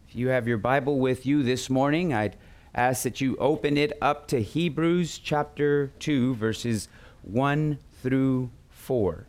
If you have your Bible with you this morning, I'd ask that you open it up to Hebrews chapter 2, verses 1 through 4.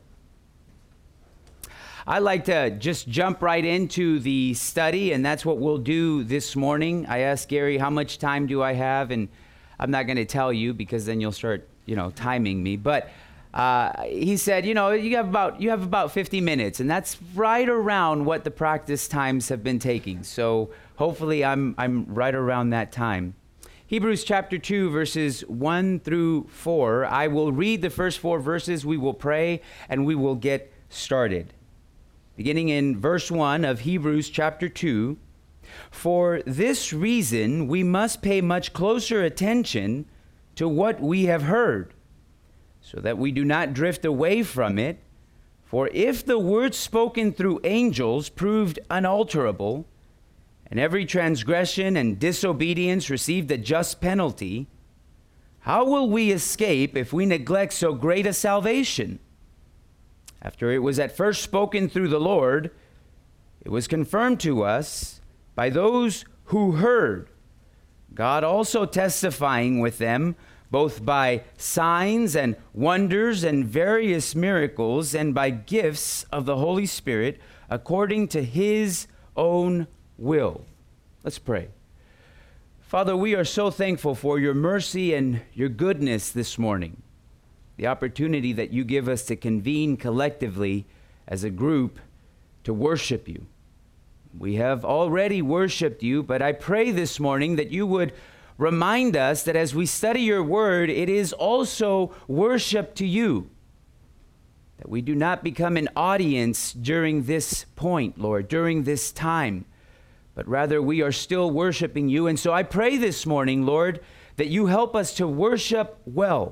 I like to just jump right into the study, and that's what we'll do this morning. I asked Gary, how much time do I have? And I'm not going to tell you because then you'll start, timing me. But he said, you have about 50 minutes, and that's right around what the practice times have been taking. So hopefully I'm right around that time. Hebrews chapter 2, verses 1 through 4. I will read the first 4 verses, we will pray, and we will get started. Beginning in verse 1 of Hebrews chapter 2, "For this reason we must pay much closer attention to what we have heard, so that we do not drift away from it. For if the word spoken through angels proved unalterable, and every transgression and disobedience received a just penalty, how will we escape if we neglect so great a salvation? After it was at first spoken through the Lord, it was confirmed to us by those who heard, God also testifying with them, both by signs and wonders and various miracles, and by gifts of the Holy Spirit, according to his own will." Let's pray. Father, we are so thankful for your mercy and your goodness this morning, the opportunity that you give us to convene collectively as a group to worship you. We have already worshiped you, but I pray this morning that you would remind us that as we study your word, it is also worship to you, that we do not become an audience during this point, Lord, during this time, but rather we are still worshiping you. And so I pray this morning, Lord, that you help us to worship well.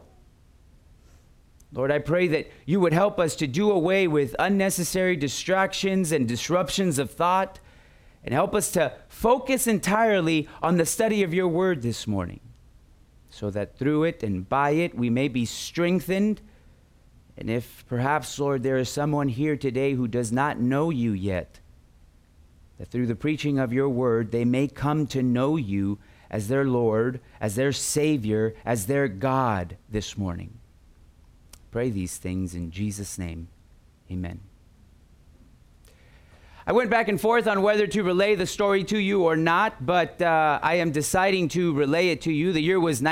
Lord, I pray that you would help us to do away with unnecessary distractions and disruptions of thought, and help us to focus entirely on the study of your word this morning, so that through it and by it we may be strengthened. And if perhaps, Lord, there is someone here today who does not know you yet, that through the preaching of your word they may come to know you as their Lord, as their Savior, as their God this morning. Pray these things in Jesus' name. Amen. I went back and forth on whether to relay the story to you or not, but I am deciding to relay it to you. The year was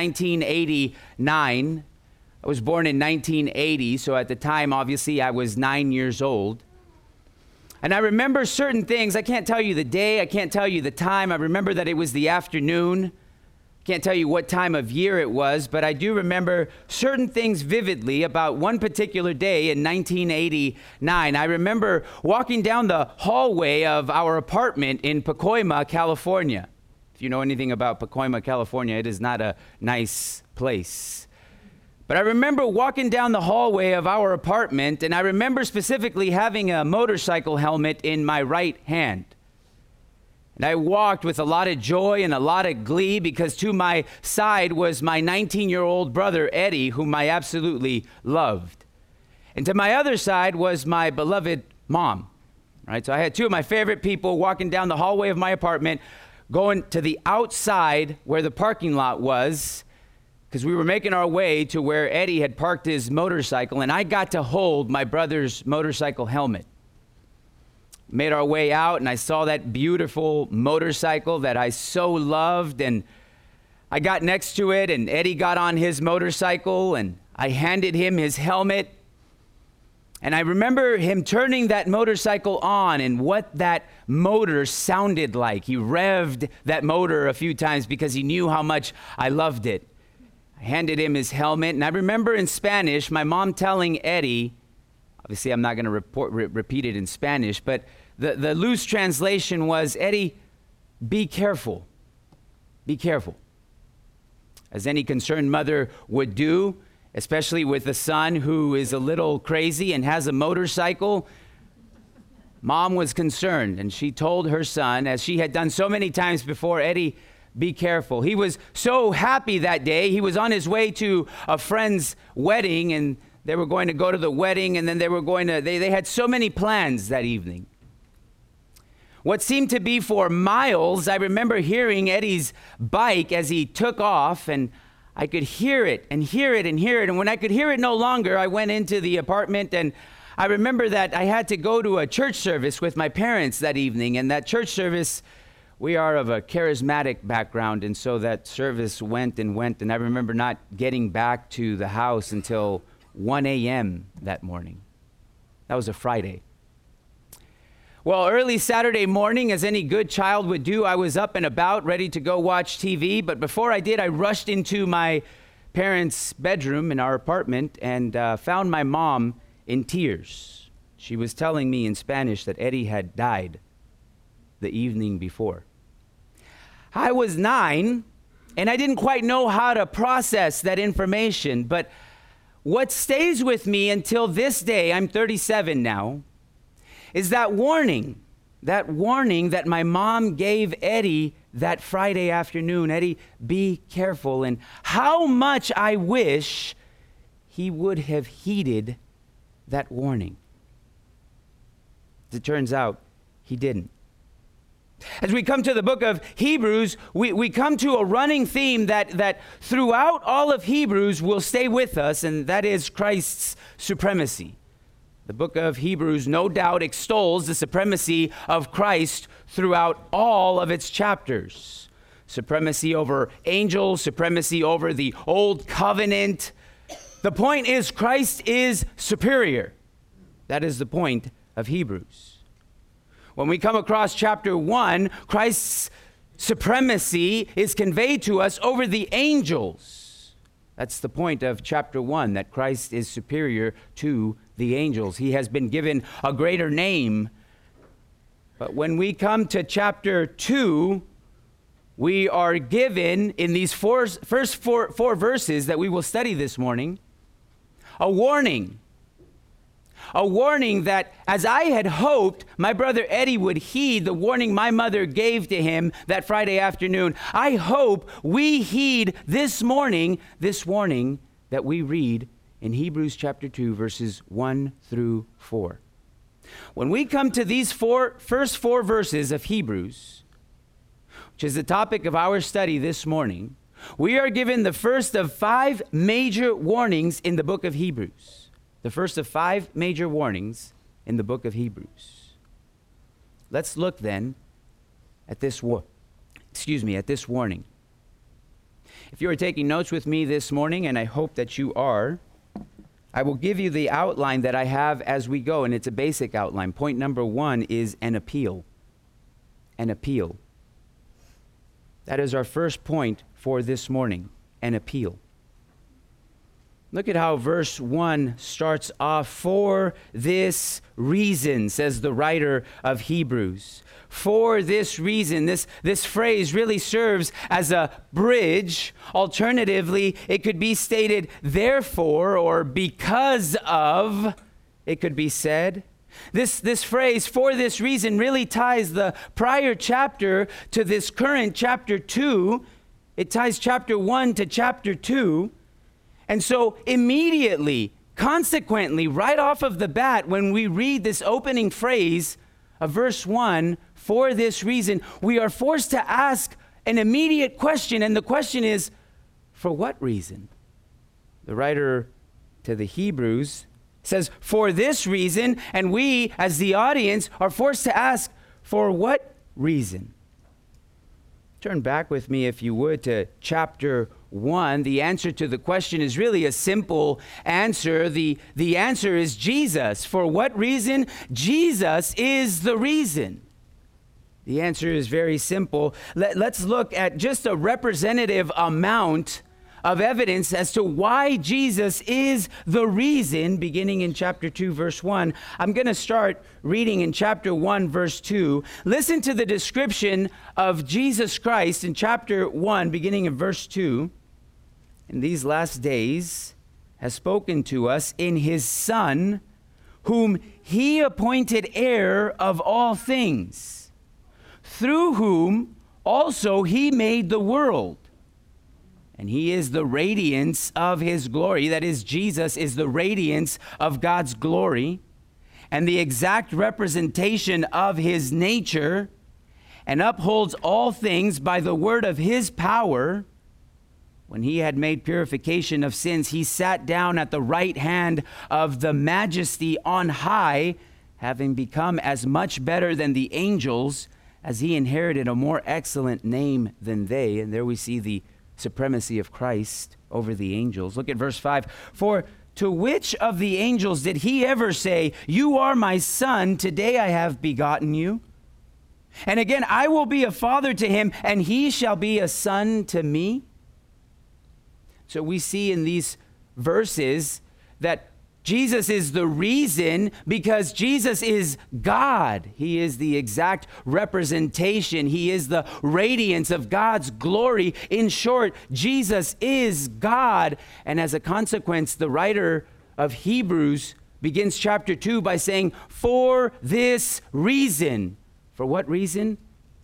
1989. I was born in 1980, so at the time, obviously, I was 9 years old. And I remember certain things. I can't tell you the day. I can't tell you the time. I remember that it was the afternoon. Can't tell you what time of year it was, but I do remember certain things vividly about one particular day in 1989. I remember walking down the hallway of our apartment in Pacoima, California. If you know anything about Pacoima, California, it is not a nice place. But I remember walking down the hallway of our apartment, and I remember specifically having a motorcycle helmet in my right hand. And I walked with a lot of joy and a lot of glee because to my side was my 19-year-old brother, Eddie, whom I absolutely loved. And to my other side was my beloved mom, right? So I had two of my favorite people walking down the hallway of my apartment, going to the outside where the parking lot was, because we were making our way to where Eddie had parked his motorcycle, and I got to hold my brother's motorcycle helmet. Made our way out, and I saw that beautiful motorcycle that I so loved, and I got next to it, and Eddie got on his motorcycle, and I handed him his helmet, and I remember him turning that motorcycle on and what that motor sounded like. He revved that motor a few times because he knew how much I loved it. I handed him his helmet, and I remember in Spanish, my mom telling Eddie, obviously, I'm not going to repeat it in Spanish, but the loose translation was, Eddie, be careful. Be careful. As any concerned mother would do, especially with a son who is a little crazy and has a motorcycle, mom was concerned, and she told her son, as she had done so many times before, Eddie, be careful. He was so happy that day. He was on his way to a friend's wedding, and they were going to go to the wedding, and then they had so many plans that evening. what seemed to be for miles. I remember hearing Eddie's bike as he took off, and I could hear it and hear it and hear it. And when I could hear it no longer, I went into the apartment, and I remember that I had to go to a church service with my parents that evening. And that church service, we are of a charismatic background, and so that service went and went. And I remember not getting back to the house until 1 a.m. that morning. That was a Friday. Well, early Saturday morning, as any good child would do, I was up and about, ready to go watch TV. But before I did, I rushed into my parents' bedroom in our apartment and found my mom in tears. She was telling me in Spanish that Eddie had died the evening before. I was 9, and I didn't quite know how to process that information. But what stays with me until this day, I'm 37 now, is that warning that my mom gave Eddie that Friday afternoon. Eddie, be careful. And how much I wish he would have heeded that warning. As it turns out, he didn't. As we come to the book of Hebrews, we come to a running theme that throughout all of Hebrews will stay with us, and that is Christ's supremacy. The book of Hebrews, no doubt, extols the supremacy of Christ throughout all of its chapters. Supremacy over angels, supremacy over the old covenant. The point is, Christ is superior. That is the point of Hebrews. When we come across chapter 1, Christ's supremacy is conveyed to us over the angels. That's the point of chapter 1, that Christ is superior to the angels. He has been given a greater name. But when we come to chapter 2, we are given, in these first four verses that we will study this morning, a warning. A warning that, as I had hoped my brother Eddie would heed the warning my mother gave to him that Friday afternoon, I hope we heed this morning, this warning that we read in Hebrews chapter 2, verses 1 through 4. When we come to these first four verses of Hebrews, which is the topic of our study this morning, we are given the first of 5 major warnings in the book of Hebrews. The first of 5 major warnings in the book of Hebrews. Let's look then at this warning. If you are taking notes with me this morning, and I hope that you are, I will give you the outline that I have as we go, and it's a basic outline. Point number 1 is an appeal. An appeal. That is our first point for this morning, an appeal. Look at how verse 1 starts off. For this reason, says the writer of Hebrews. For this reason, this phrase really serves as a bridge. Alternatively, it could be stated therefore, or because of, it could be said. This phrase, for this reason, really ties the prior chapter to this current chapter 2. It ties chapter 1 to chapter 2. And so immediately, consequently, right off of the bat, when we read this opening phrase of verse 1, for this reason, we are forced to ask an immediate question. And the question is, for what reason? The writer to the Hebrews says, for this reason, and we, as the audience, are forced to ask, for what reason? Turn back with me, if you would, to chapter 1. The answer to the question is really a simple answer. The answer is Jesus. For what reason? Jesus is the reason. The answer is very simple. Let's look at just a representative amount of evidence as to why Jesus is the reason, beginning in chapter 2, verse 1. I'm going to start reading in chapter 1, verse 2. Listen to the description of Jesus Christ in chapter 1, beginning in verse 2. In these last days has spoken to us in his Son, whom he appointed heir of all things, through whom also he made the world. And he is the radiance of his glory. That is, Jesus is the radiance of God's glory and the exact representation of his nature, and upholds all things by the word of his power. When he had made purification of sins, he sat down at the right hand of the Majesty on high, having become as much better than the angels, as he inherited a more excellent name than they. And there we see the supremacy of Christ over the angels. Look at verse 5. For to which of the angels did he ever say, "You are my son, today I have begotten you"? And again, "I will be a father to him, and he shall be a son to me"? So we see in these verses that Jesus is the reason, because Jesus is God. He is the exact representation. He is the radiance of God's glory. In short, Jesus is God. And as a consequence, the writer of Hebrews begins chapter 2 by saying, "For this reason." For what reason?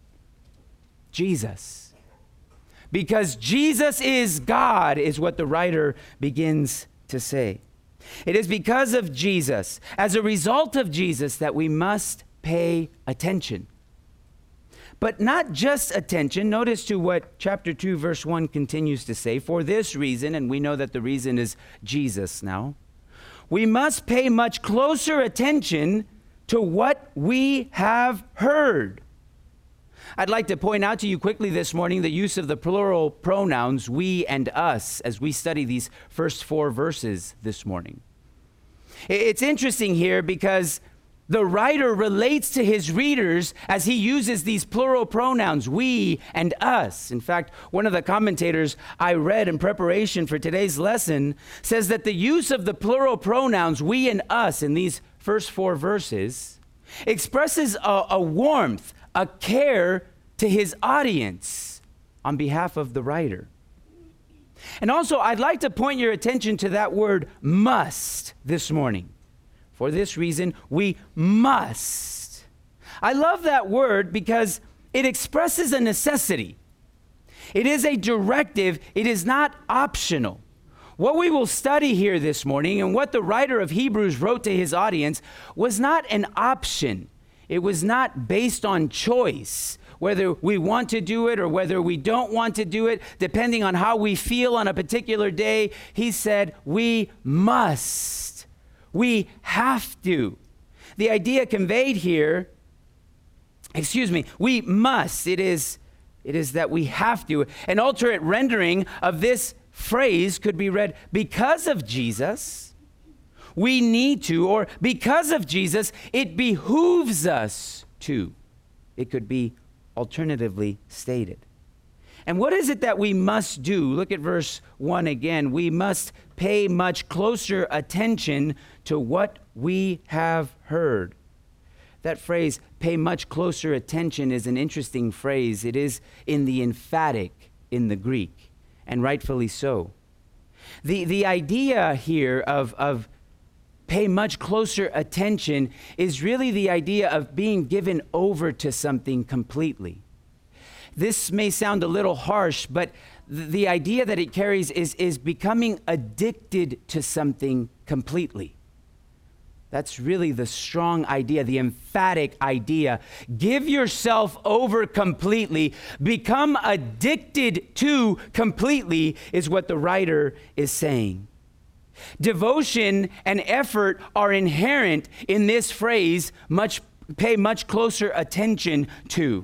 Jesus. Because Jesus is God, is what the writer begins to say. It is because of Jesus, as a result of Jesus, that we must pay attention. But not just attention. Notice to what chapter 2, verse 1 continues to say. For this reason, and we know that the reason is Jesus now, we must pay much closer attention to what we have heard. I'd like to point out to you quickly this morning the use of the plural pronouns we and us as we study these first 4 verses this morning. It's interesting here because the writer relates to his readers as he uses these plural pronouns, we and us. In fact, one of the commentators I read in preparation for today's lesson says that the use of the plural pronouns we and us in these first 4 verses expresses a warmth, a care to his audience on behalf of the writer. And also, I'd like to point your attention to that word must this morning. For this reason, we must. I love that word because it expresses a necessity. It is a directive. It is not optional. What we will study here this morning and what the writer of Hebrews wrote to his audience was not an option. It was not based on choice, whether we want to do it or whether we don't want to do it, depending on how we feel on a particular day. He said, we must. We have to. The idea conveyed here, we must. It is that we have to. An alternate rendering of this phrase could be read, because of Jesus, we need to, or because of Jesus, it behooves us to. It could be alternatively stated. And what is it that we must do? Look at verse 1 again. We must pay much closer attention to what we have heard. That phrase, pay much closer attention, is an interesting phrase. It is in the emphatic in the Greek, and rightfully so. The idea here of pay much closer attention is really the idea of being given over to something completely. This may sound a little harsh, but the idea that it carries is becoming addicted to something completely. That's really the strong idea, the emphatic idea. Give yourself over completely. Become addicted to completely is what the writer is saying. Devotion and effort are inherent in this phrase, pay much closer attention to.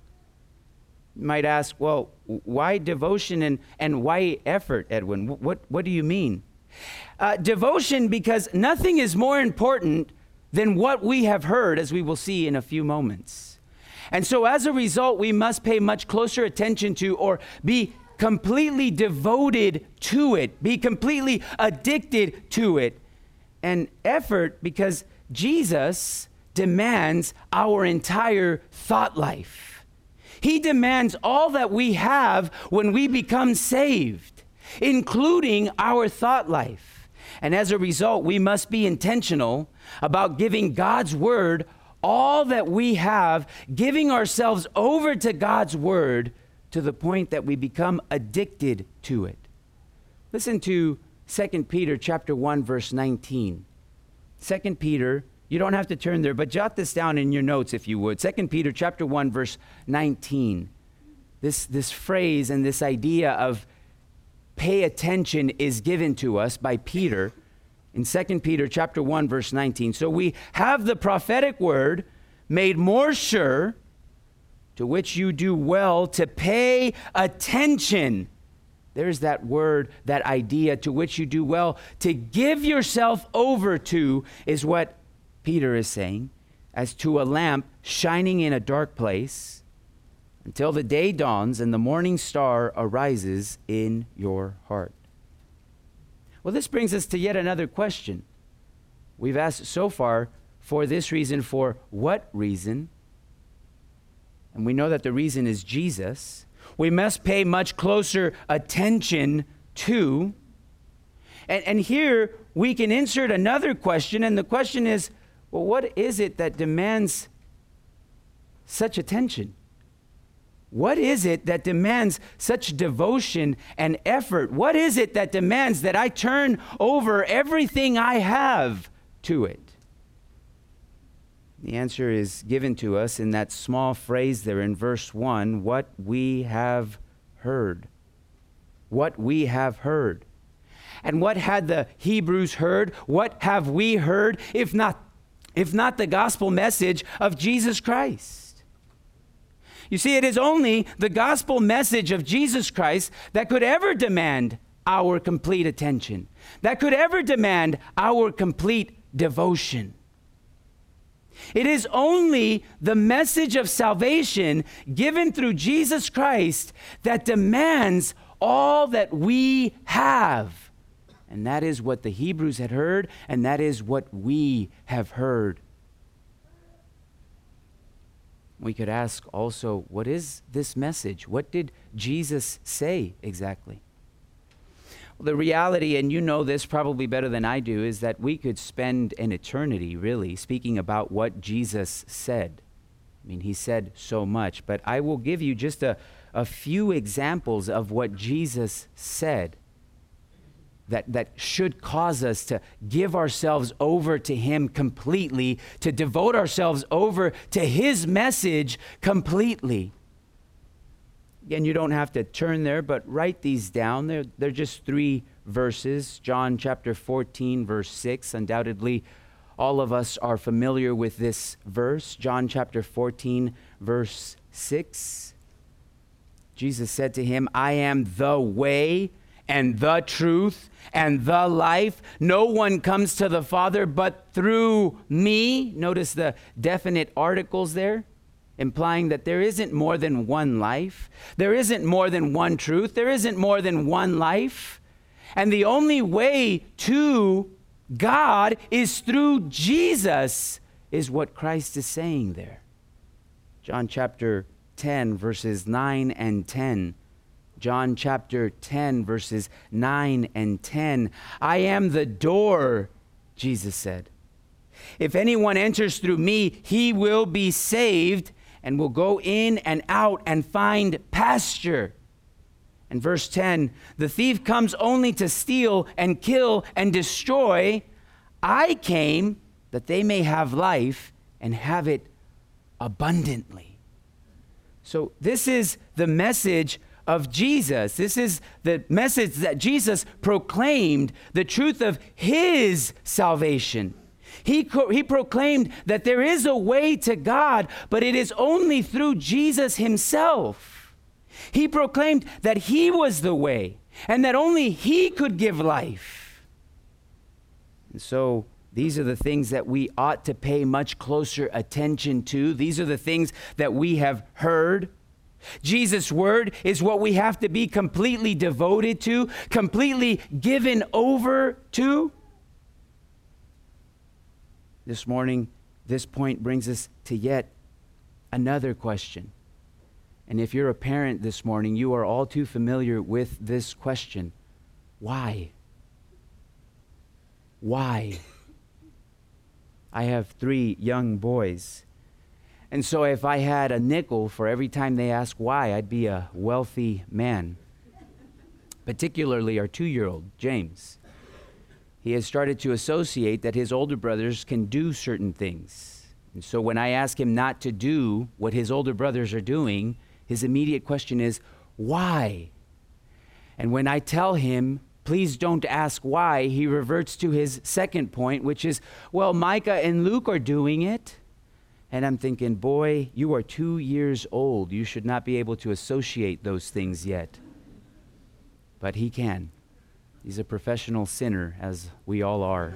You might ask, well, why devotion and why effort, Edwin? What do you mean? Devotion, because nothing is more important than what we have heard, as we will see in a few moments. And so as a result, we must pay much closer attention to, or be completely devoted to it, be completely addicted to it. And effort, because Jesus demands our entire thought life. He demands all that we have when we become saved, including our thought life. And as a result, we must be intentional about giving God's word all that we have, giving ourselves over to God's word to the point that we become addicted to it. Listen to 2 Peter chapter 1, verse 19. 2 Peter You don't have to turn there, but jot this down in your notes if you would. 2 Peter chapter 1, verse 19. This phrase and this idea of pay attention is given to us by Peter in 2 Peter chapter 1, verse 19. So we have the prophetic word made more sure, to which you do well to pay attention. There's that word, that idea, to which you do well to give yourself over to, is what Peter is saying, as to a lamp shining in a dark place until the day dawns and the morning star arises in your heart. Well, this brings us to yet another question. We've asked so far, for this reason, for what reason? And we know that the reason is Jesus. We must pay much closer attention to. And here we can insert another question, and the question is, well, what is it that demands such attention? What is it that demands such devotion and effort? What is it that demands that I turn over everything I have to it? The answer is given to us in that small phrase there in verse 1, what we have heard. What we have heard. And what had the Hebrews heard? What have we heard, if not the gospel message of Jesus Christ? You see, it is only the gospel message of Jesus Christ that could ever demand our complete attention, that could ever demand our complete devotion. It is only the message of salvation given through Jesus Christ that demands all that we have. And that is what the Hebrews had heard, and that is what we have heard. We could ask also, what is this message? What did Jesus say exactly? Well, the reality, and you know this probably better than I do, is that we could spend an eternity really speaking about what Jesus said. I mean, he said so much, but I will give you just a few examples of what Jesus said that should cause us to give ourselves over to him completely, to devote ourselves over to his message completely. Again, you don't have to turn there, but write these down. They're just 3 verses. John chapter 14, verse 6. Undoubtedly, all of us are familiar with this verse. John chapter 14, verse 6. Jesus said to him, I am the way and the truth and the life. No one comes to the Father but through me. Notice the definite articles there, implying that there isn't more than one life. There isn't more than one truth. There isn't more than one life. And the only way to God is through Jesus, is what Christ is saying there. John chapter 10, verses 9 and 10. John chapter 10, verses 9 and 10. I am the door, Jesus said. If anyone enters through me, he will be saved and will go in and out and find pasture. And verse 10, the thief comes only to steal and kill and destroy. I came that they may have life and have it abundantly. So this is the message of Jesus. This is the message that Jesus proclaimed, the truth of his salvation. He proclaimed that there is a way to God, but it is only through Jesus himself. He proclaimed that he was the way and that only he could give life. And so these are the things that we ought to pay much closer attention to. These are the things that we have heard. Jesus' word is what we have to be completely devoted to, completely given over to. This morning, this point brings us to yet another question. And if you're a parent this morning, you are all too familiar with this question. Why? Why? I have 3 young boys. And so if I had a nickel for every time they ask why, I'd be a wealthy man. Particularly our 2-year-old, James. he has started to associate that his older brothers can do certain things. And so when I ask him not to do what his older brothers are doing, his immediate question is, why? And when I tell him, please don't ask why, he reverts to his second point, which is, well, Micah and Luke are doing it. And I'm thinking, boy, you are 2 years old. You should not be able to associate those things yet. But he can. He's a professional sinner, as we all are.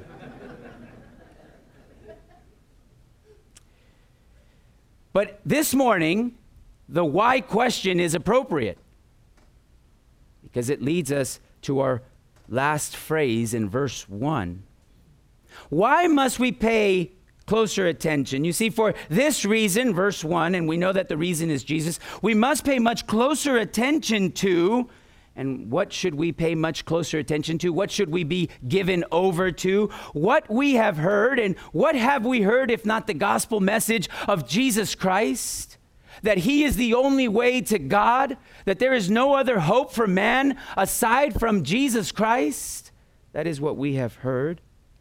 But this morning, the why question is appropriate because it leads us to our last phrase in verse 1. Why must we pay closer attention? You see, for this reason, verse 1, and we know that the reason is Jesus, we must pay much closer attention to. And what should we pay much closer attention to? What should we be given over to? What we have heard. And what have we heard if not the gospel message of Jesus Christ? That he is the only way to God, that there is no other hope for man aside from Jesus Christ. That is what we have heard.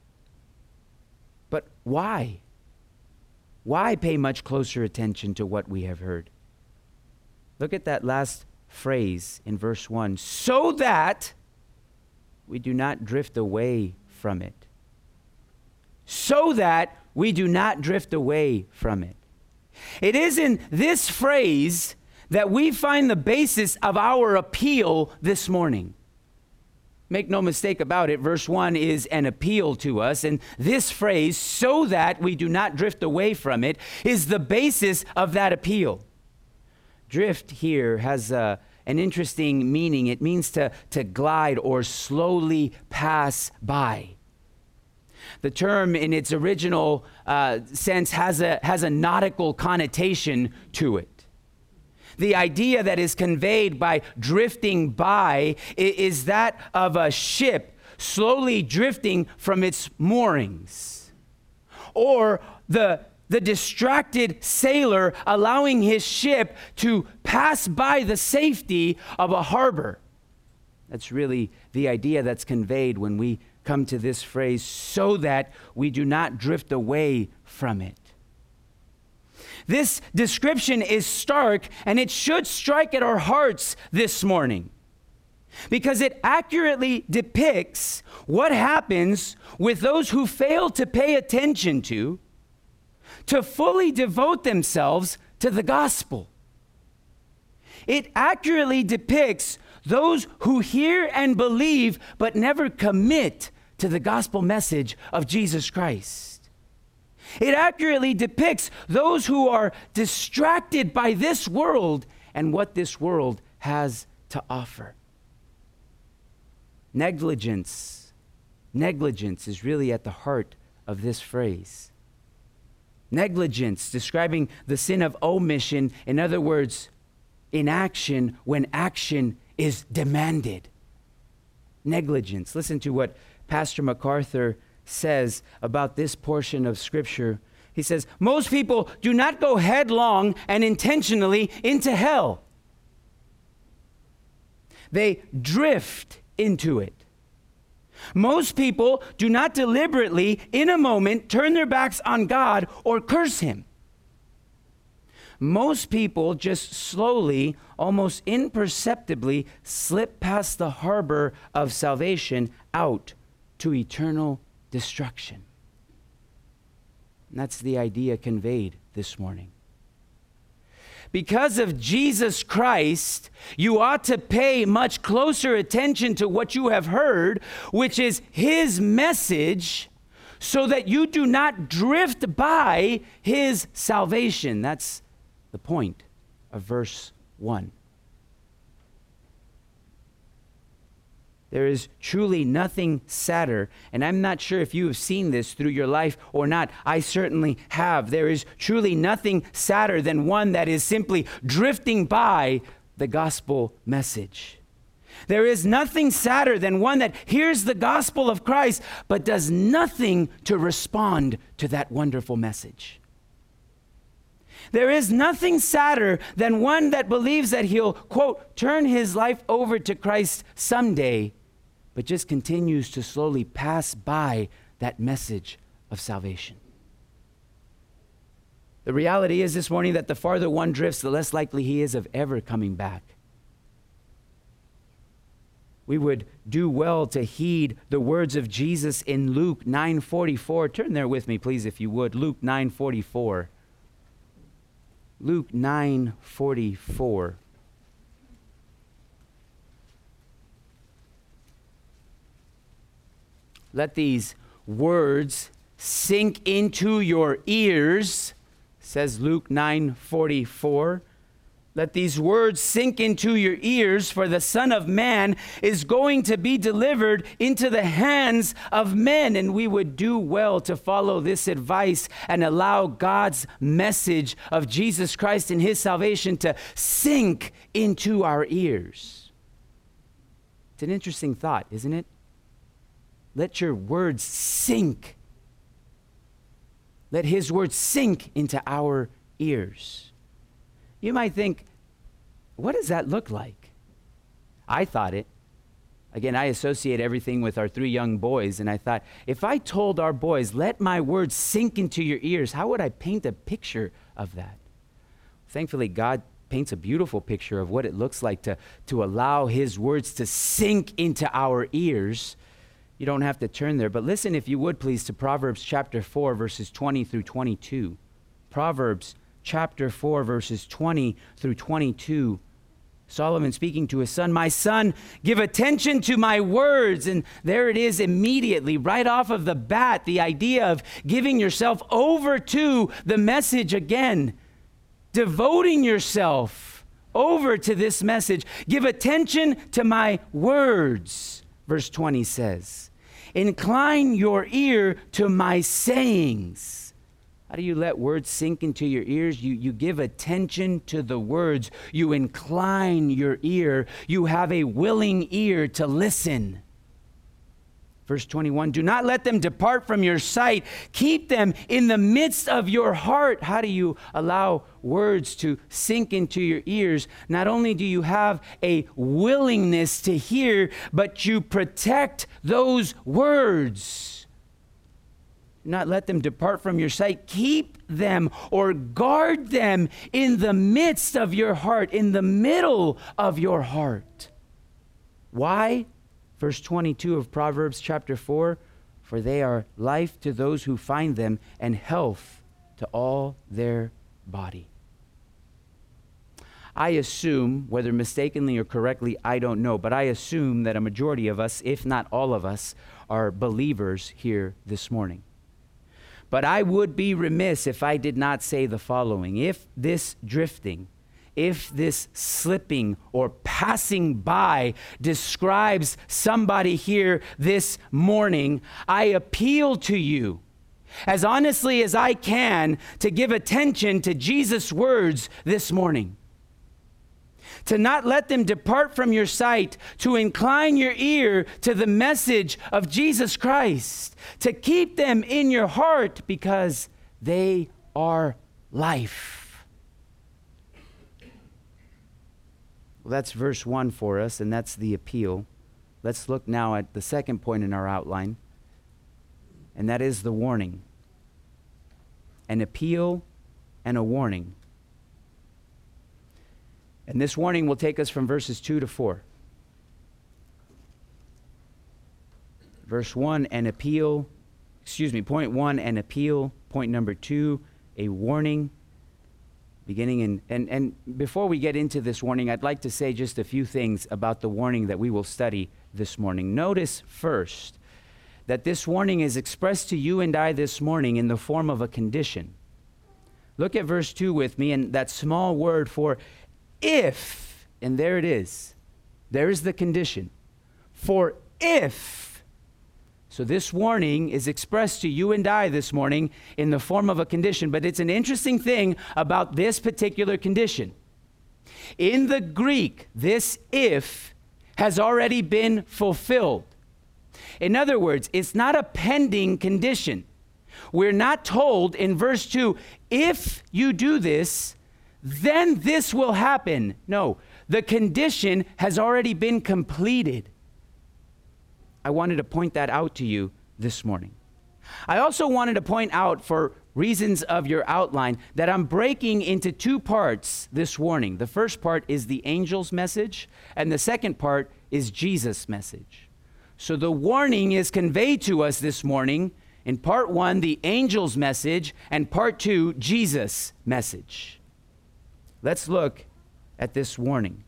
But why? Why pay much closer attention to what we have heard? Look at that last phrase in verse 1, so that we do not drift away from it. So that we do not drift away from it. It is in this phrase that we find the basis of our appeal this morning. Make no mistake about it, verse 1 is an appeal to us, and this phrase, so that we do not drift away from it, is the basis of that appeal. Drift here has an interesting meaning. It means to glide or slowly pass by. The term in its original sense has a nautical connotation to it. The idea that is conveyed by drifting by is that of a ship slowly drifting from its moorings, or the distracted sailor allowing his ship to pass by the safety of a harbor. That's really the idea that's conveyed when we come to this phrase, so that we do not drift away from it. This description is stark, and it should strike at our hearts this morning, because it accurately depicts what happens with those who fail to pay attention to fully devote themselves to the gospel. It accurately depicts those who hear and believe but never commit to the gospel message of Jesus Christ. It accurately depicts those who are distracted by this world and what this world has to offer. Negligence is really at the heart of this phrase. Negligence, describing the sin of omission, in other words, inaction when action is demanded. Negligence. Listen to what Pastor MacArthur says about this portion of Scripture. He says, most people do not go headlong and intentionally into hell. They drift into it. Most people do not deliberately, in a moment, turn their backs on God or curse him. Most people just slowly, almost imperceptibly, slip past the harbor of salvation out to eternal destruction. And that's the idea conveyed this morning. Because of Jesus Christ, you ought to pay much closer attention to what you have heard, which is his message, so that you do not drift by his salvation. That's the point of verse 1. There is truly nothing sadder, and I'm not sure if you have seen this through your life or not. I certainly have. There is truly nothing sadder than one that is simply drifting by the gospel message. There is nothing sadder than one that hears the gospel of Christ but does nothing to respond to that wonderful message. There is nothing sadder than one that believes that he'll, quote, turn his life over to Christ someday, but just continues to slowly pass by that message of salvation. The reality is this morning that the farther one drifts, the less likely he is of ever coming back. We would do well to heed the words of Jesus in Luke 9:44. Turn there with me, please, if you would. Luke 9:44. Luke 9:44. Let these words sink into your ears, says Luke 9:44. Let these words sink into your ears, for the Son of Man is going to be delivered into the hands of men. And we would do well to follow this advice and allow God's message of Jesus Christ and his salvation to sink into our ears. It's an interesting thought, isn't it? Let your words sink. Let his words sink into our ears. You might think, what does that look like? I thought it. Again, I associate everything with our 3 young boys, and I thought, if I told our boys, let my words sink into your ears, how would I paint a picture of that? Thankfully, God paints a beautiful picture of what it looks like to allow his words to sink into our ears. You don't have to turn there, but listen, if you would please, to Proverbs chapter 4, verses 20 through 22. Proverbs chapter 4, verses 20 through 22. Solomon speaking to his son, "My son, give attention to my words." And there it is immediately, right off of the bat, the idea of giving yourself over to the message again, devoting yourself over to this message. Give attention to my words, verse 20 says. Incline your ear to my sayings. How do you let words sink into your ears? You give attention to the words. You incline your ear. You have a willing ear to listen. Verse 21, do not let them depart from your sight. Keep them in the midst of your heart. How do you allow words to sink into your ears? Not only do you have a willingness to hear, but you protect those words. Do not let them depart from your sight. Keep them or guard them in the midst of your heart, in the middle of your heart. Why? Verse 22 of Proverbs chapter 4, for they are life to those who find them and health to all their body. I assume, whether mistakenly or correctly, I don't know, but I assume that a majority of us, if not all of us, are believers here this morning. But I would be remiss if I did not say the following. If this drifting, if this slipping or passing by describes somebody here this morning, I appeal to you, as honestly as I can, to give attention to Jesus' words this morning. To not let them depart from your sight, to incline your ear to the message of Jesus Christ, to keep them in your heart because they are life. Well, that's verse 1 for us, and that's the appeal. Let's look now at the second point in our outline, and that is the warning. An appeal and a warning. And this warning will take us from verses 2 to 4. Verse 1, an appeal. Point 1, an appeal. Point number 2, a warning. Beginning and before we get into this warning, I'd like to say just a few things about the warning that we will study this morning. Notice first that this warning is expressed to you and I this morning in the form of a condition. Look at verse 2 with me, and that small word for if, and there it is. There's the condition. For if. So this warning is expressed to you and I this morning in the form of a condition, but it's an interesting thing about this particular condition. In the Greek, this if has already been fulfilled. In other words, it's not a pending condition. We're not told in verse 2, if you do this, then this will happen. No, the condition has already been completed. I wanted to point that out to you this morning. I also wanted to point out, for reasons of your outline, that I'm breaking into two parts this warning. The first part is the angel's message, and the second part is Jesus' message. So the warning is conveyed to us this morning in part one, the angel's message, and part two, Jesus' message. Let's look at this warning.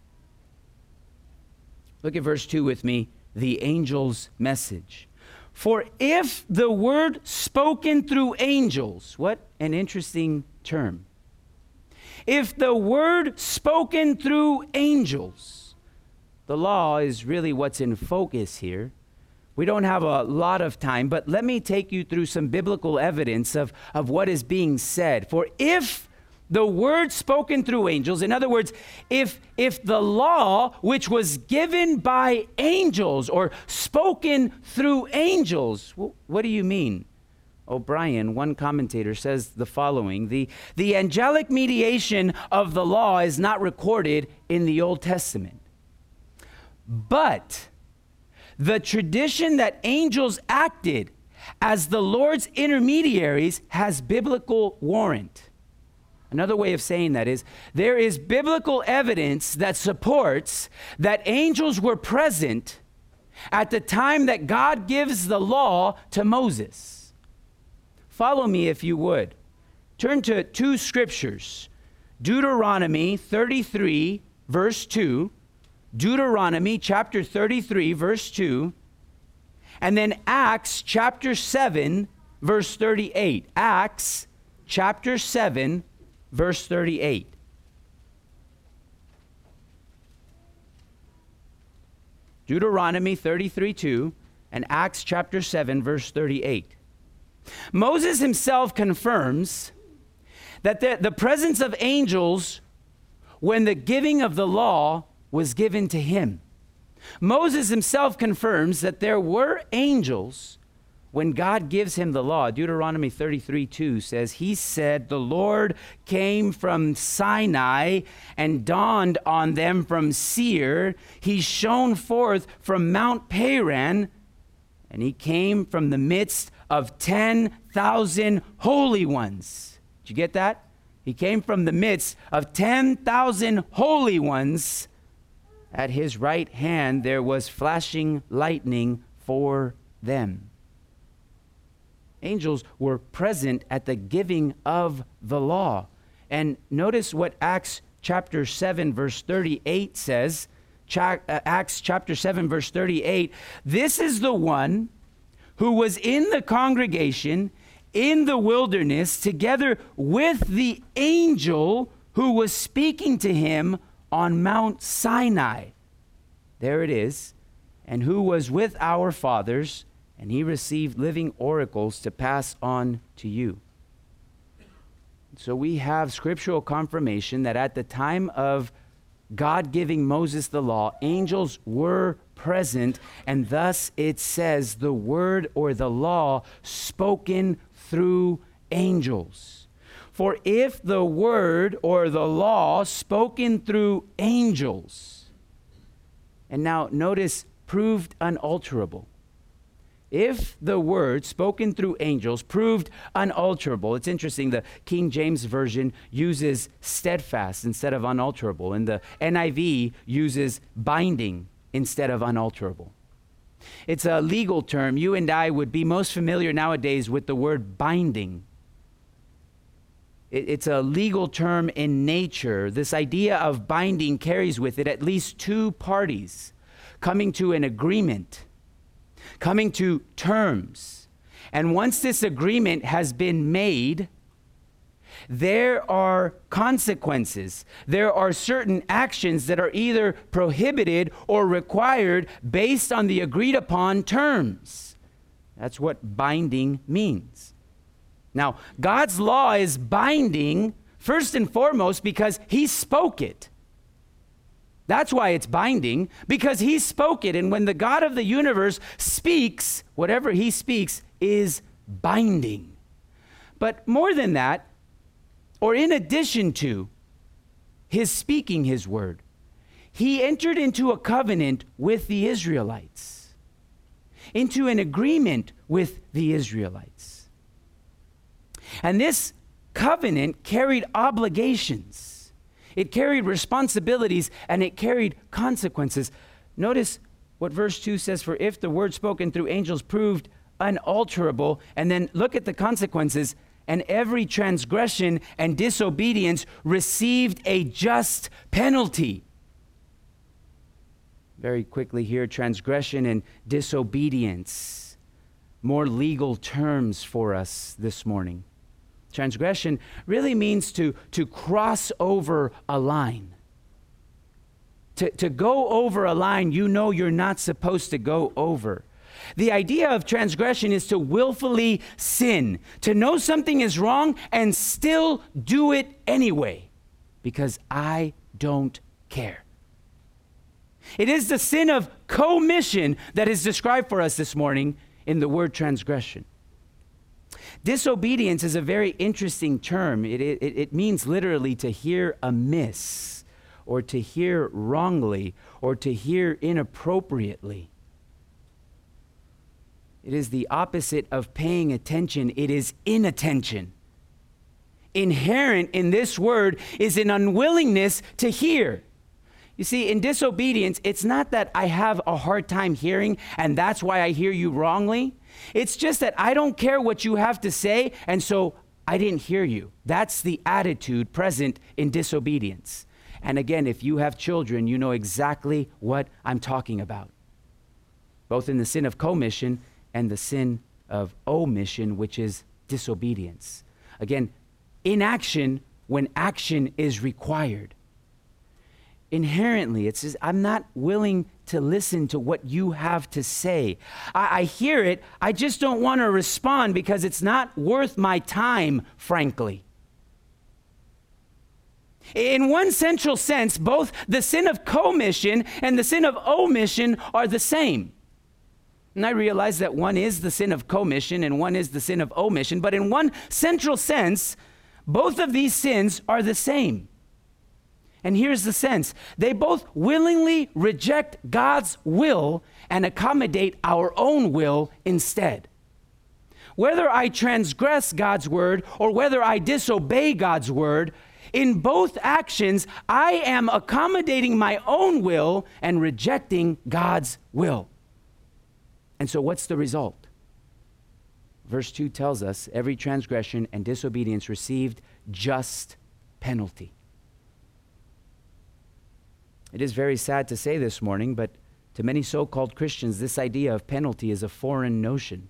Look at verse 2 with me, the angel's message. For if the word spoken through angels, what an interesting term. If the word spoken through angels, the law is really what's in focus here. We don't have a lot of time, but let me take you through some biblical evidence of what is being said. For if the word spoken through angels, in other words, if the law which was given by angels or spoken through angels, what do you mean? O'Brien, one commentator, says the following: the angelic mediation of the law is not recorded in the Old Testament, but the tradition that angels acted as the Lord's intermediaries has biblical warrant. Another way of saying that is, there is biblical evidence that supports that angels were present at the time that God gives the law to Moses. Follow me if you would. Turn to two scriptures, Deuteronomy 33, verse 2, Deuteronomy chapter 33, verse 2, and then Acts chapter 7, verse 38. Acts chapter 7, verse 38. Deuteronomy 33:2 and Acts chapter 7, verse 38. Moses himself confirms that the presence of angels when the giving of the law was given to him. Moses himself confirms that there were angels when God gives him the law. Deuteronomy 33:2 says, he said, the Lord came from Sinai and dawned on them from Seir. He shone forth from Mount Paran, and he came from the midst of 10,000 holy ones. Did you get that? He came from the midst of 10,000 holy ones. At his right hand there was flashing lightning for them. Angels were present at the giving of the law. And notice what Acts chapter 7, verse 38 says. Acts chapter 7, verse 38. This is the one who was in the congregation in the wilderness together with the angel who was speaking to him on Mount Sinai. There it is. And who was with our fathers, and he received living oracles to pass on to you. So we have scriptural confirmation that at the time of God giving Moses the law, angels were present, and thus it says the word or the law spoken through angels. For if the word or the law spoken through angels, and now notice, proved unalterable. If the word spoken through angels proved unalterable, it's interesting, the King James Version uses steadfast instead of unalterable, and the NIV uses binding instead of unalterable. It's a legal term. You and I would be most familiar nowadays with the word binding. It's a legal term in nature. This idea of binding carries with it at least two parties coming to an agreement, coming to terms. And once this agreement has been made, there are consequences. There are certain actions that are either prohibited or required based on the agreed upon terms. That's what binding means. Now, God's law is binding first and foremost because he spoke it. That's why it's binding, because he spoke it. And when the God of the universe speaks, whatever he speaks is binding. But more than that, or in addition to his speaking his word, he entered into a covenant with the Israelites. into an agreement with the Israelites. And this covenant carried obligations. It carried responsibilities, and it carried consequences. Notice what verse 2 says, for if the word spoken through angels proved unalterable, and then look at the consequences, and every transgression and disobedience received a just penalty. Very quickly here, transgression and disobedience. More legal terms for us this morning. Transgression really means to cross over a line. To go over a line you know you're not supposed to go over. The idea of transgression is to willfully sin, to know something is wrong and still do it anyway, because I don't care. It is the sin of commission that is described for us this morning in the word transgression. Disobedience is a very interesting term. It means literally to hear amiss, or to hear wrongly, or to hear inappropriately. It is the opposite of paying attention. It is inattention. Inherent in this word is an unwillingness to hear. You see, in disobedience, it's not that I have a hard time hearing and that's why I hear you wrongly. It's just that I don't care what you have to say, and so I didn't hear you. That's the attitude present in disobedience. And again, if you have children, you know exactly what I'm talking about. Both in the sin of commission and the sin of omission, which is disobedience. Again, inaction when action is required. Inherently, it says, I'm not willing to listen to what you have to say. I hear it, I just don't want to respond because it's not worth my time, frankly. In one central sense, both the sin of commission and the sin of omission are the same. And I realize that one is the sin of commission and one is the sin of omission, but in one central sense, both of these sins are the same. And here's the sense. They both willingly reject God's will and accommodate our own will instead. Whether I transgress God's word or whether I disobey God's word, in both actions, I am accommodating my own will and rejecting God's will. And so what's the result? Verse 2 tells us every transgression and disobedience received just penalty. It is very sad to say this morning, but to many so-called Christians, this idea of penalty is a foreign notion.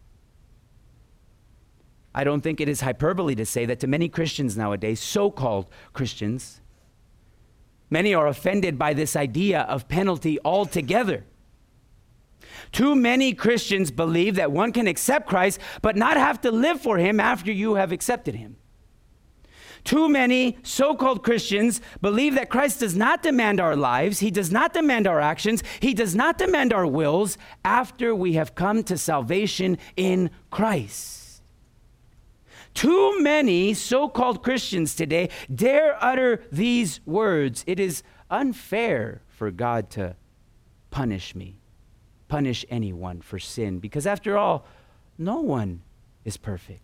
I don't think it is hyperbole to say that to many Christians nowadays, so-called Christians, many are offended by this idea of penalty altogether. Too many Christians believe that one can accept Christ but not have to live for him after you have accepted him. Too many so-called Christians believe that Christ does not demand our lives, he does not demand our actions, he does not demand our wills after we have come to salvation in Christ. Too many so-called Christians today dare utter these words: it is unfair for God to punish me, punish anyone for sin, because after all, no one is perfect.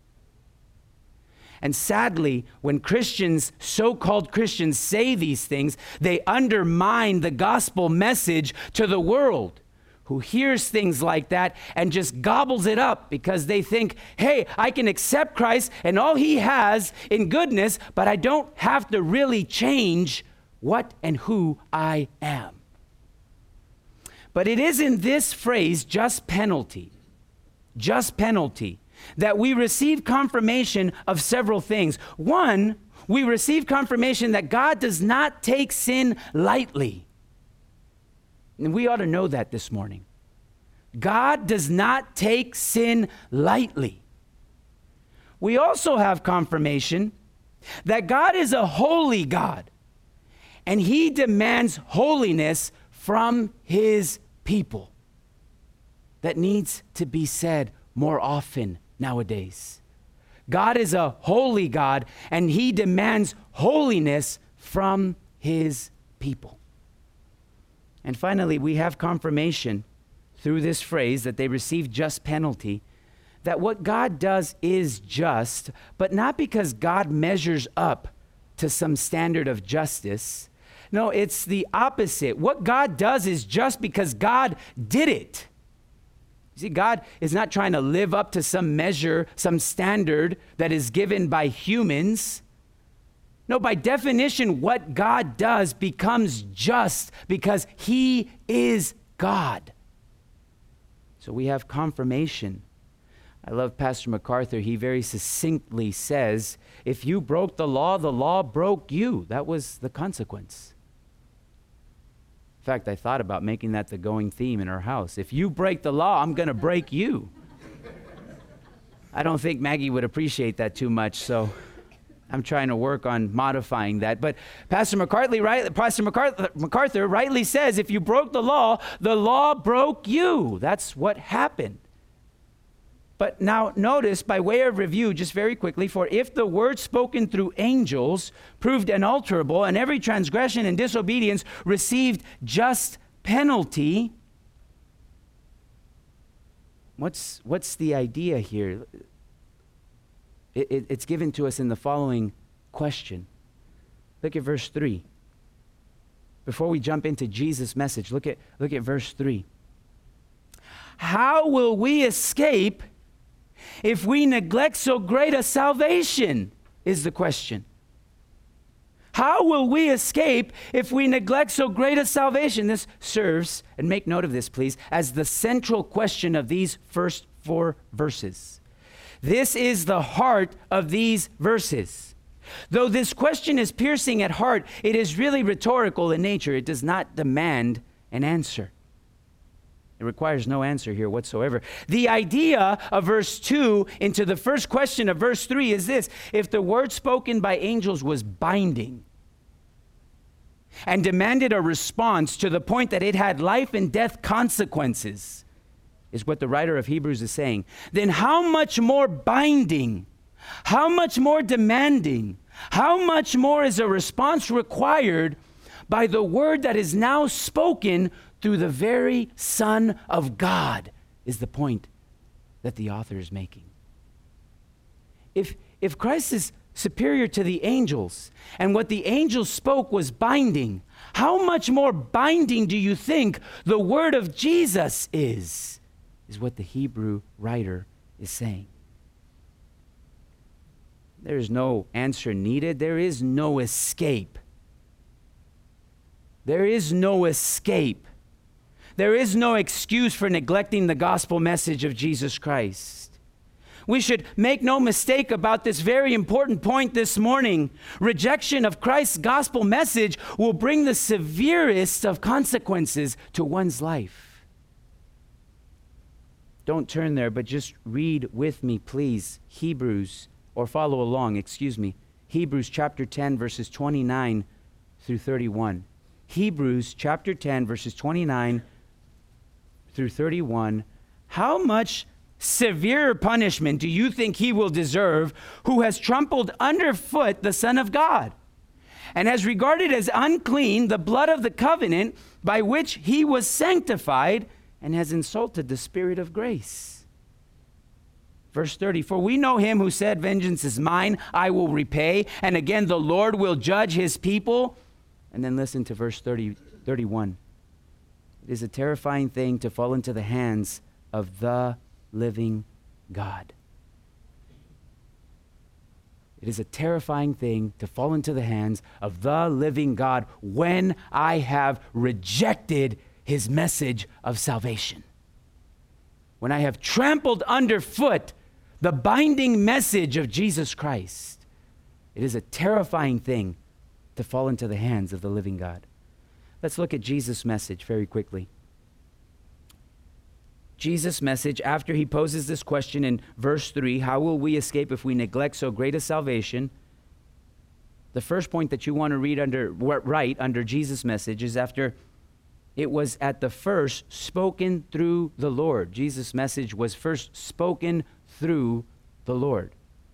And sadly, when Christians, so-called Christians, say these things, they undermine the gospel message to the world, who hears things like that and just gobbles it up because they think, hey, I can accept Christ and all he has in goodness, but I don't have to really change what and who I am. But it is in this phrase, just penalty, that we receive confirmation of several things. One, we receive confirmation that God does not take sin lightly. And we ought to know that this morning. God does not take sin lightly. We also have confirmation that God is a holy God, and he demands holiness from his people. That needs to be said more often nowadays. God is a holy God, and he demands holiness from his people. And finally, we have confirmation through this phrase that they receive just penalty, that what God does is just, but not because God measures up to some standard of justice. No, it's the opposite. What God does is just because God did it. You see, God is not trying to live up to some measure, some standard that is given by humans. No, by definition, what God does becomes just because he is God. So we have confirmation. I love Pastor MacArthur. He very succinctly says, if you broke the law broke you. That was the consequence. In fact, I thought about making that the going theme in our house. If you break the law, I'm going to break you. I don't think Maggie would appreciate that too much, so I'm trying to work on modifying that. But Pastor MacArthur rightly says, if you broke the law broke you. That's what happened. But now notice, by way of review, just very quickly, for if the word spoken through angels proved unalterable, and every transgression and disobedience received just penalty, what's the idea here? It's given to us in the following question. Look at verse 3. Before we jump into Jesus' message, look at verse 3. How will we escape if we neglect so great a salvation, is the question. How will we escape if we neglect so great a salvation? This serves, and make note of this please, as the central question of these first 4 verses. This is the heart of these verses. Though this question is piercing at heart, it is really rhetorical in nature. It does not demand an answer. It requires no answer here whatsoever. The idea of verse 2 into the first question of verse 3 is this: if the word spoken by angels was binding and demanded a response to the point that it had life and death consequences, is what the writer of Hebrews is saying, then how much more binding, how much more demanding, how much more is a response required by the word that is now spoken through the very Son of God, is the point that the author is making. If Christ is superior to the angels, and what the angels spoke was binding, how much more binding do you think the word of Jesus is what the Hebrew writer is saying. There is no answer needed. There is no escape. There is no escape. There is no excuse for neglecting the gospel message of Jesus Christ. We should make no mistake about this very important point this morning. Rejection of Christ's gospel message will bring the severest of consequences to one's life. Don't turn there, but just read with me, please, Hebrews chapter 10, verses 29 through 31. Hebrews chapter 10, verses 29 through 31. How much severe punishment do you think he will deserve who has trampled underfoot the Son of God and has regarded as unclean the blood of the covenant by which he was sanctified and has insulted the Spirit of grace? Verse 30, for we know him who said, vengeance is mine, I will repay. And again, the Lord will judge his people. And then listen to verse 31. It is a terrifying thing to fall into the hands of the living God. It is a terrifying thing to fall into the hands of the living God when I have rejected his message of salvation. When I have trampled underfoot the binding message of Jesus Christ. It is a terrifying thing to fall into the hands of the living God. Let's look at Jesus' message very quickly. Jesus' message, after he poses this question in verse 3, how will we escape if we neglect so great a salvation? The first point that you want to write under Jesus' message is after it was at the first spoken through the Lord. Jesus' message was first spoken through the Lord.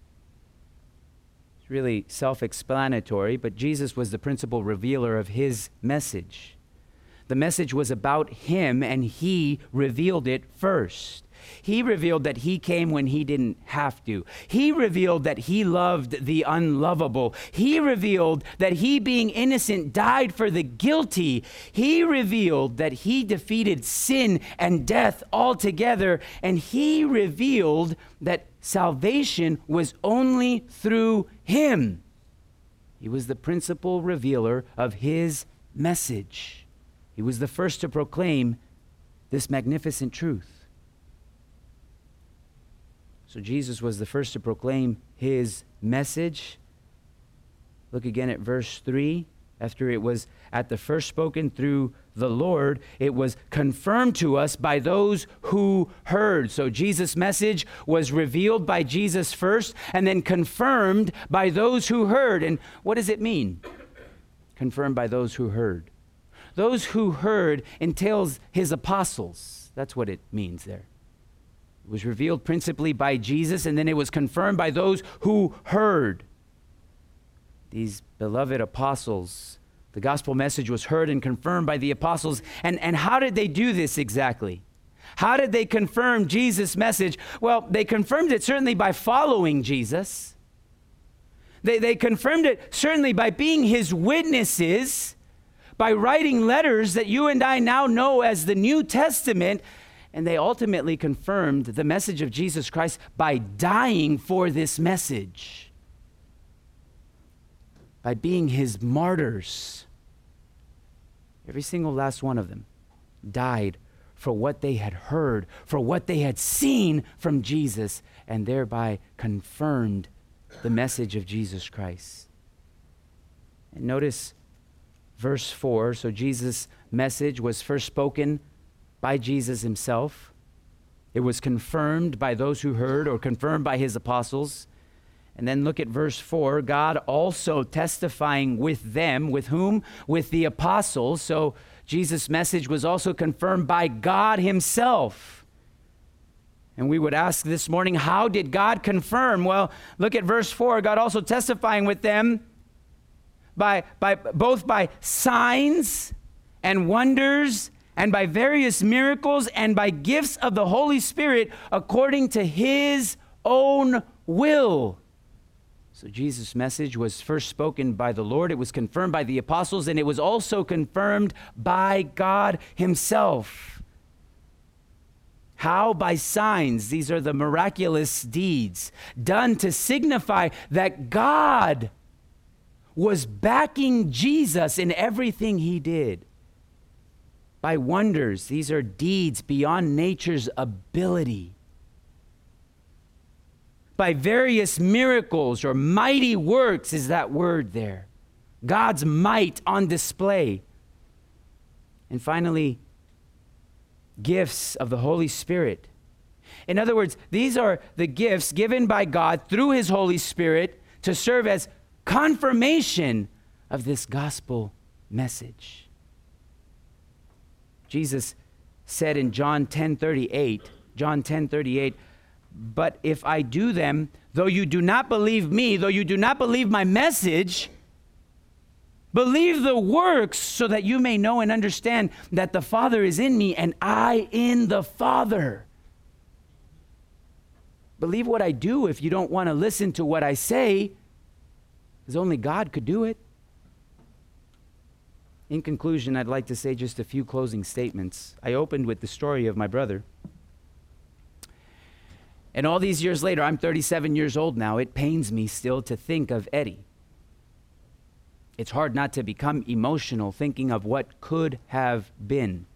It's really self-explanatory, but Jesus was the principal revealer of his message. The message was about him, and he revealed it first. He revealed that he came when he didn't have to. He revealed that he loved the unlovable. He revealed that he, being innocent, died for the guilty. He revealed that he defeated sin and death altogether. And he revealed that salvation was only through him. He was the principal revealer of his message. He was the first to proclaim this magnificent truth. So Jesus was the first to proclaim his message. Look again at verse 3. After it was at the first spoken through the Lord, it was confirmed to us by those who heard. So Jesus' message was revealed by Jesus first and then confirmed by those who heard. And what does it mean? Confirmed by those who heard. Those who heard entails his apostles. That's what it means there. It was revealed principally by Jesus, and then it was confirmed by those who heard. These beloved apostles, the gospel message was heard and confirmed by the apostles. And how did they do this exactly? How did they confirm Jesus' message? Well, they confirmed it certainly by following Jesus. They confirmed it certainly by being his witnesses, by writing letters that you and I now know as the New Testament. And they ultimately confirmed the message of Jesus Christ by dying for this message, by being his martyrs. Every single last one of them died for what they had heard, for what they had seen from Jesus, and thereby confirmed the message of Jesus Christ. And notice verse 4. So Jesus' message was first spoken by Jesus himself. It was confirmed by those who heard, or confirmed by his apostles. And then look at verse 4. God also testifying with them. With whom? With the apostles. So Jesus' message was also confirmed by God himself. And we would ask this morning, how did God confirm? Well, look at verse 4. God also testifying with them both by signs and wonders and by various miracles and by gifts of the Holy Spirit according to his own will. So Jesus' message was first spoken by the Lord. It was confirmed by the apostles, and it was also confirmed by God himself. How? By signs. These are the miraculous deeds done to signify that God was backing Jesus in everything he did. By wonders. These are deeds beyond nature's ability. By various miracles or mighty works is that word there. God's might on display. And finally, gifts of the Holy Spirit. In other words, these are the gifts given by God through his Holy Spirit to serve as confirmation of this gospel message. Jesus said in John 10:38, but if I do them, though you do not believe me, though you do not believe my message, believe the works so that you may know and understand that the Father is in me and I in the Father. Believe what I do if you don't want to listen to what I say, because only God could do it. In conclusion, I'd like to say just a few closing statements. I opened with the story of my brother. And all these years later, I'm 37 years old now, it pains me still to think of Eddie. It's hard not to become emotional thinking of what could have been.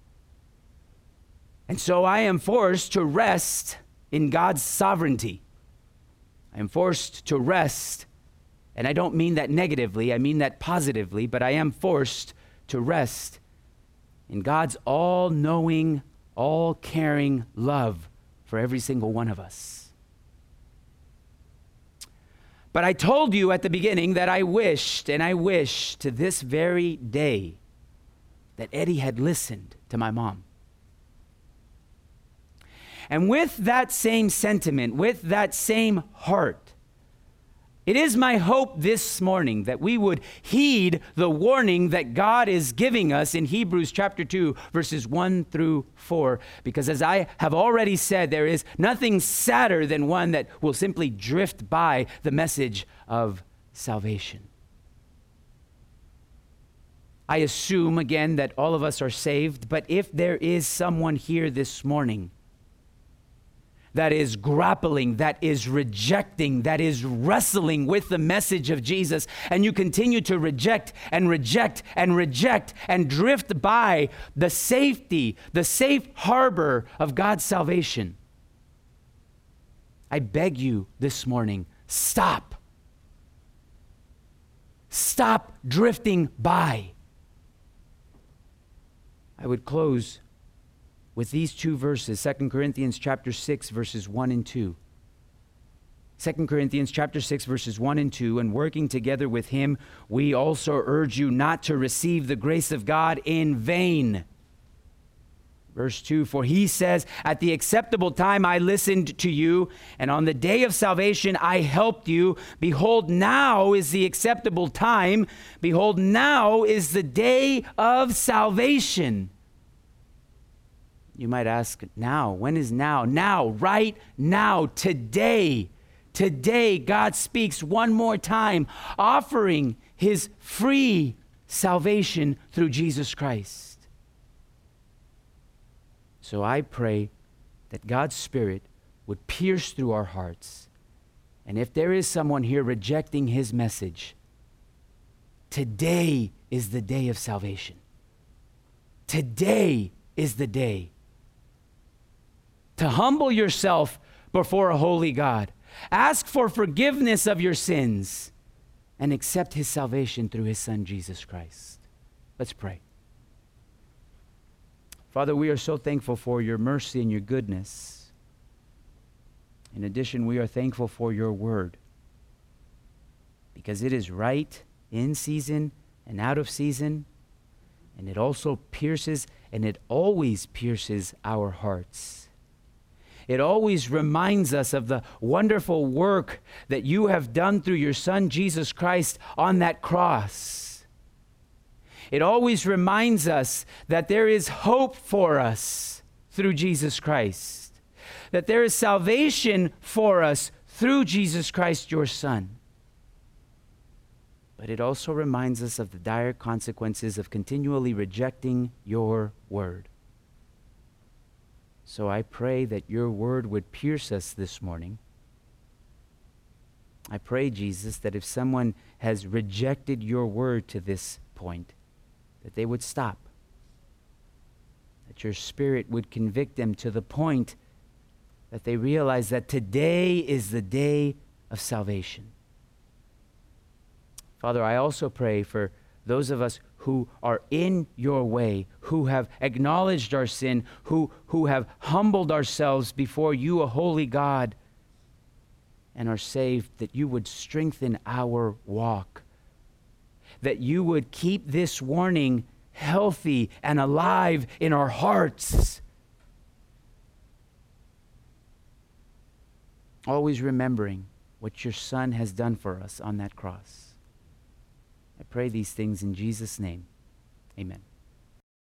And so I am forced to rest in God's sovereignty. I am forced to rest, and I don't mean that negatively, I mean that positively, but I am forced to rest in God's all-knowing, all-caring love for every single one of us. But I told you at the beginning that I wished, and I wish to this very day, that Eddie had listened to my mom. And with that same sentiment, with that same heart, It is my hope this morning that we would heed the warning that God is giving us in Hebrews chapter 2, verses 1 through 4. Because as I have already said, there is nothing sadder than one that will simply drift by the message of salvation. I assume, again, that all of us are saved, but if there is someone here this morning that is grappling, that is rejecting, that is wrestling with the message of Jesus, and you continue to reject and reject and reject and drift by the safety, the safe harbor of God's salvation, I beg you this morning, stop. Stop drifting by. I would close with these two verses, 2 Corinthians chapter 6, verses 1 and 2. 2 Corinthians chapter 6, verses 1 and 2, and working together with him, we also urge you not to receive the grace of God in vain. Verse 2, for he says, at the acceptable time I listened to you, and on the day of salvation I helped you. Behold, now is the acceptable time. Behold, now is the day of salvation. You might ask, now, when is now? Now, right now, today. Today, God speaks one more time, offering his free salvation through Jesus Christ. So I pray that God's Spirit would pierce through our hearts. And if there is someone here rejecting his message, today is the day of salvation. Today is the day to humble yourself before a holy God. Ask for forgiveness of your sins and accept his salvation through his Son, Jesus Christ. Let's pray. Father, we are so thankful for your mercy and your goodness. In addition, we are thankful for your word because it is right in season and out of season, and it also pierces, and it always pierces our hearts. It always reminds us of the wonderful work that you have done through your Son, Jesus Christ, on that cross. It always reminds us that there is hope for us through Jesus Christ, that there is salvation for us through Jesus Christ, your Son. But it also reminds us of the dire consequences of continually rejecting your word. So I pray that your word would pierce us this morning. I pray, Jesus, that if someone has rejected your word to this point, that they would stop. That your Spirit would convict them to the point that they realize that today is the day of salvation. Father, I also pray for those of us who are in your way, who have acknowledged our sin, who have humbled ourselves before you, a holy God, and are saved, that you would strengthen our walk, that you would keep this warning healthy and alive in our hearts. Always remembering what your Son has done for us on that cross. I pray these things in Jesus' name. Amen.